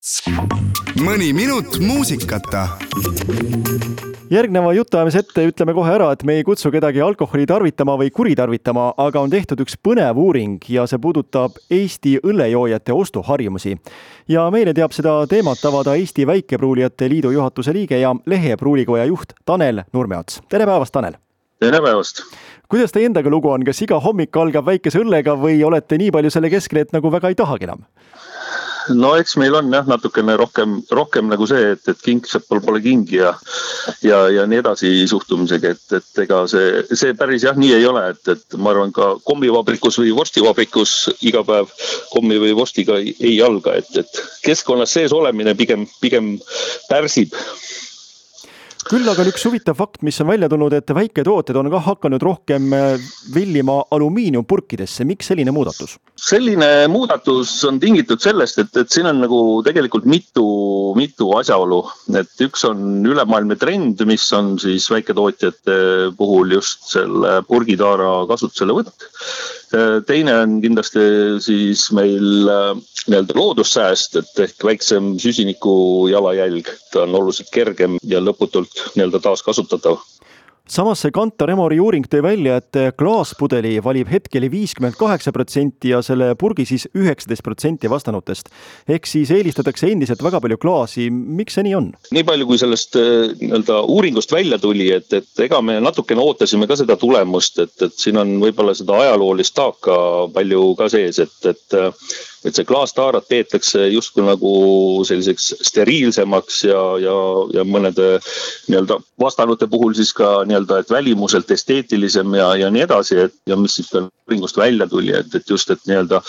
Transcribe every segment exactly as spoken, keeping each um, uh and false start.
Mõni minut muusikata. Järgneva jutuajamise ette ütleme kohe ära, et me ei kutsu kedagi alkoholi tarvitama või kuritarvitama, aga on tehtud üks põnev uuring ja see puudutab Eesti õllejoojate ostuharjumusi. Ja meile teab seda teemat avada Eesti Väikepruulijate Liidu juhatuse liige ja Lehe pruulikoja juht Tanel Nurmeots. Tere päevast, Tanel! Tere päevast! Kuidas teie endaga lugu on? Kas iga hommik algab väikese õllega või olete nii palju selle keskel, et nagu väga ei tahagi enam? No eks meil on jah, natukene rohkem, rohkem nagu see, et, et kingsepal pole kingi ja, ja, ja nii edasi suhtumisega, et, et ega see, see päris jah nii ei ole, et, et ma arvan ka kommivabrikus või vorstivabrikus iga päev kommi või vorstiga ei, ei alga, et, et keskkonnas sees olemine pigem, pigem pärsib. Küll aga on üks huvitav fakt, mis on välja tulnud, et väiketooted on ka hakanud rohkem villima alumiiniumpurkidesse. Miks selline muudatus? Selline muudatus on tingitud sellest, et, et siin on nagu tegelikult mitu, mitu asjaolu. Et üks on ülemaailmne trend, mis on siis väiketootjate puhul just selle purgitaara kasutusele võtt. Teine on kindlasti siis meil nii-öelda loodussääst, et ehk väiksem süsiniku jalajälg. Ta on oluliselt kergem ja lõputult nii-öelda taas kasutatav. Samas see Kantar Emori uuring tõi välja, et klaaspudeli valib hetkeli viiskümmend kaheksa protsenti ja selle purgi siis üheksateist protsenti vastanutest. Ehk siis eelistatakse endiselt väga palju klaasi. Miks see nii on? Nii palju kui sellest nii-öelda uuringust välja tuli, et, et ega me natukene ootasime ka seda tulemust, et, et siin on võib-olla seda ajaloolist taaka palju ka sees, et, et et see klaastaarat peetakse justkui nagu selliseks steriilsemaks ja, ja, ja mõnede nii-öelda vastanute puhul siis ka nii-öelda, et välimuselt esteetilisem ja, ja nii edasi, et ja mis siis uuringust välja tuli, et, et just, et nii-öelda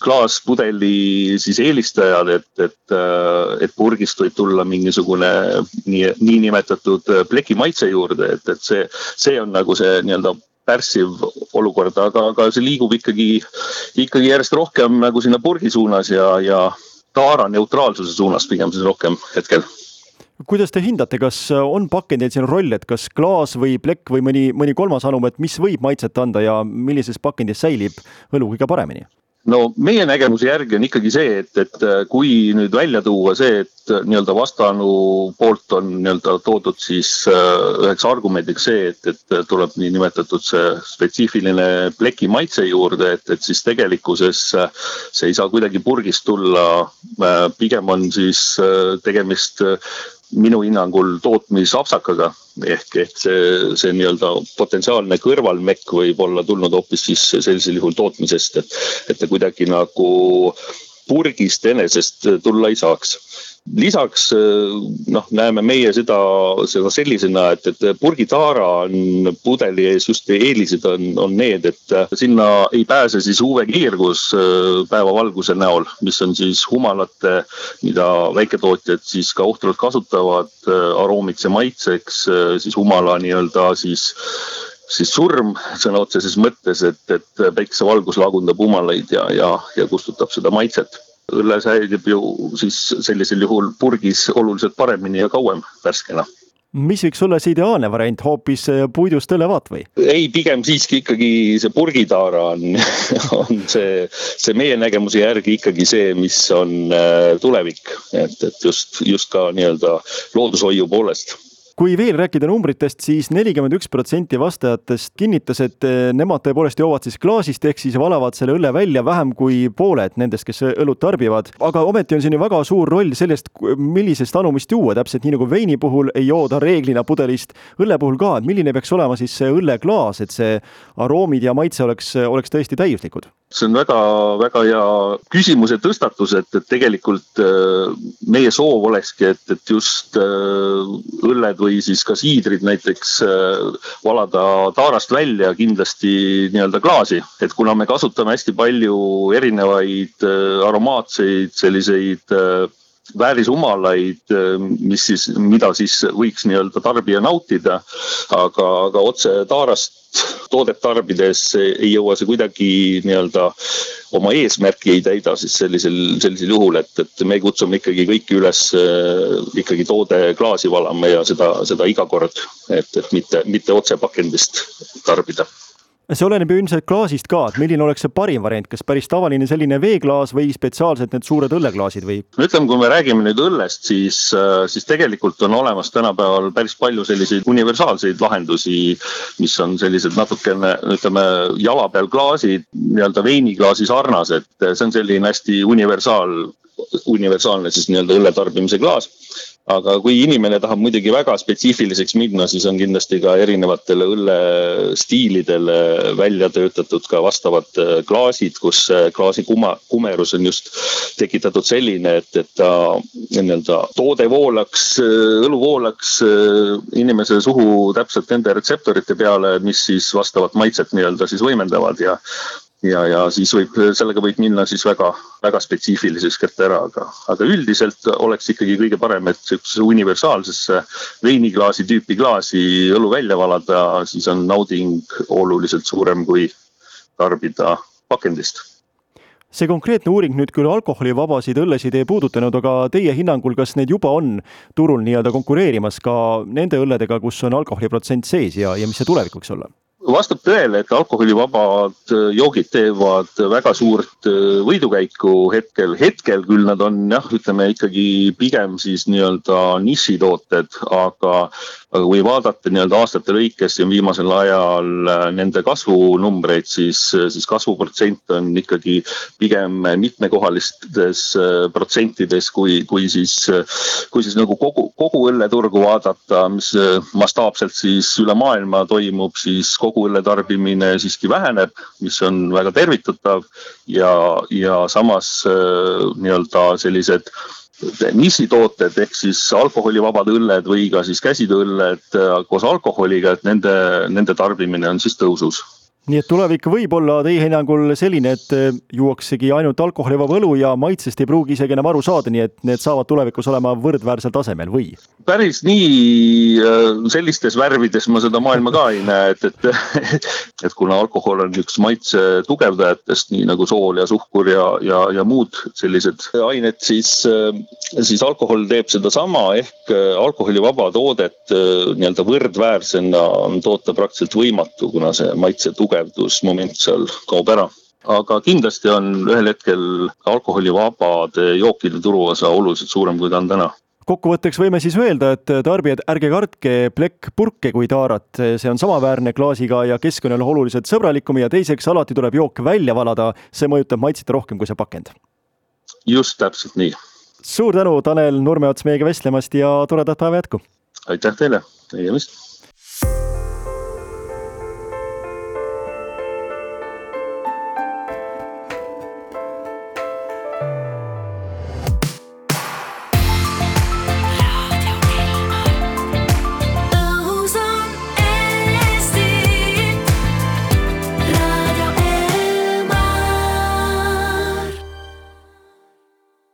klaaspudeli siis eelistajad, et, et, et purgist võib tulla mingisugune nii, nii nimetatud pleki maitse juurde, et, et see, see on nagu see nii-öelda pärssiv olukord, aga, aga see liigub ikkagi, ikkagi järjest rohkem nagu sinna purgi suunas ja, ja taara neutraalsuse suunas pigem siis rohkem hetkel. Kuidas te hindate, kas on pakendil siin roll, et kas klaas või plekk või mõni, mõni kolmas anum, et mis võib maitset anda ja millises pakendis säilib õlu kõige paremini? No meie nägemuse järgi on ikkagi see, et, et kui nüüd välja tuua see, et nii-öelda vastanu poolt on nii-öelda toodud siis üheks argumendiks see, et, et tuleb nii nimetatud see spetsiifiline pleki maitse juurde, et, et siis tegelikkuses see ei saa kuidagi purgist tulla. Pigem on siis tegemist minu hinnangul tootmisapsakaga, ehk, ehk see, see nii-öelda potentsiaalne kõrvalmekk võib olla tulnud hoopis siis sellisel juhul tootmisest, et, et ta kuidagi nagu purgist enesest tulla ei saaks. Lisaks noh, näeme meie seda, seda sellisena, et, et purgitaara on pudeli ees just eelised on, on need, et sinna ei pääse siis U V-kiirgus päevavalguse näol, mis on siis humalate, mida väiketootjad siis ka ohtralt kasutavad aroomiks ja maitseks, siis humala nii-öelda siis siis surm sõna otseses mõttes, et, et päikesevalgus lagundab humalaid ja, ja, ja kustutab seda maitset. Õlle säilib ju siis sellisel juhul purgis oluliselt paremini ja kauem värskena. Mis võiks olla see ideaalne variant, hoopis puidust õllevaat või? Ei, pigem siiski ikkagi see purgitaara on, on see, see meie nägemuse järgi ikkagi see, mis on tulevik, et, et just, just ka nii-öelda loodushoiu poolest. Kui veel rääkida numbritest, siis nelikümmend üks protsenti vastajatest kinnitas, et nemad tõepoolest joovad siis klaasist, ehk siis valavad selle õlle välja vähem kui pooled nendest, kes õlut tarbivad. Aga ometi on siin ju väga suur roll sellest, millisest anumist juua. Täpselt nii nagu veini puhul ei jooda reeglina pudelist, õlle puhul ka. Milline peaks olema siis see õlleklaas, et see aroomid ja maitse oleks, oleks tõesti täiuslikud? See on väga, väga hea küsimuse tõstatus, et, et tegelikult meie soov olekski, et, et just õlled või siis ka siidrid näiteks valada taarast välja kindlasti nii-öelda klaasi. Et kuna me kasutame hästi palju erinevaid aromaatseid selliseid väärisumalaid, mis siis, mida siis võiks nii-öelda tarbija nautida, aga, aga otse taarast toodet tarbides ei jõua see kuidagi nii-öelda oma eesmärki ei täida siis sellisel, sellisel juhul, et, et me kutsume ikkagi kõiki üles ikkagi toode klaasi valama ja seda, seda iga kord, et, et mitte, mitte otse pakendist tarbida. See oleneb ju ilmselt klaasist ka, et milline oleks see parim variant, kas päris tavaline selline veeklaas või spetsiaalselt need suured õlleklaasid või? No ütleme, kui me räägime nüüd õllest, siis, siis tegelikult on olemas tänapäeval päris palju selliseid universaalseid lahendusi, mis on sellised natukene, ütleme, jala peal klaasid, nii-öelda veiniklaasi sarnased. See on selline hästi universaal, universaalne siis nii-öelda õlletarbimise klaas. Aga kui inimene tahab muidugi väga spetsiifiliseks minna, siis on kindlasti ka erinevatele õllestiilidele välja töötatud ka vastavad klaasid, kus klaasi kumerus on just tekitatud selline, et, et ta nii-öelda toode voolaks, õlu voolaks inimese suhu täpselt nende retseptorite peale, mis siis vastavat maitset nii-öelda siis võimendavad ja Ja, ja siis võib, sellega võib minna siis väga, väga spetsiifiliseks kätte ära, aga, aga üldiselt oleks ikkagi kõige parem, et universaalsesse veiniklaasi tüüpi klaasi õlu välja valada, siis on nauding oluliselt suurem kui tarbida pakendist. See konkreetne uuring nüüd küll alkoholivabasid õllesid ei puudutanud, aga teie hinnangul, kas need juba on turul nii-öelda konkureerimas ka nende õlledega, kus on alkoholiprotsent sees ja, ja mis see tulevik võiks olla? Vastab tõele, et alkoholivabad joogid teevad väga suurt võidukäiku hetkel. Hetkel küll nad on, jah, ütleme ikkagi pigem siis nii-öelda nišitooted, aga, aga kui vaadata nii-öelda aastate lõikes ja viimasel ajal nende kasvunumbreid, siis, siis kasvuprotsent on ikkagi pigem mitmekohalistes protsentides, kui, kui siis, kui siis nagu kogu, kogu õlleturgu vaadata, mis mastaapselt siis üle maailma toimub, siis kogu kogu õlle tarbimine siiski väheneb, mis on väga tervitatav ja, ja samas nii-öelda sellised nišitooted ehk siis alkoholivabad õlled või ka siis käsitööõlled koos alkoholiga, et nende, nende tarbimine on siis tõusus. Nii et tulevik võib olla teie hinnangul selline, et juuaksegi ainult alkoholivaba õlu ja maitsest ei pruugi isegi enam aru saada, nii et need saavad tulevikus olema võrdväärsel tasemel või? Päris nii sellistes värvides ma seda maailma ka ei näe, et, et, et kuna alkohol on üks maitse tugevdajatest, nii nagu sool ja suhkur ja, ja, ja muud sellised ained, siis, siis alkohol teeb seda sama ehk alkoholivaba toodet nii-öelda võrdväärsena on toota praktiliselt võimatu, kuna see maitse tugevdusmoment seal kaob ära. Aga kindlasti on ühel hetkel alkoholivabade jookide turuosa oluliselt suurem, kui ta on täna. Kokkuvõtteks võime siis öelda, et tarbijad ärge kartke plekkpurke kui taarat, see on samaväärne klaasiga ja keskkonnale oluliselt sõbralikum ja teiseks alati tuleb jook välja valada, see mõjutab maitseta rohkem kui see pakend. Just täpselt nii. Suur tänu, Tanel Nurmeots meiega vestlemast ja toredat päeva jätku! Aitäh teile, nägemist!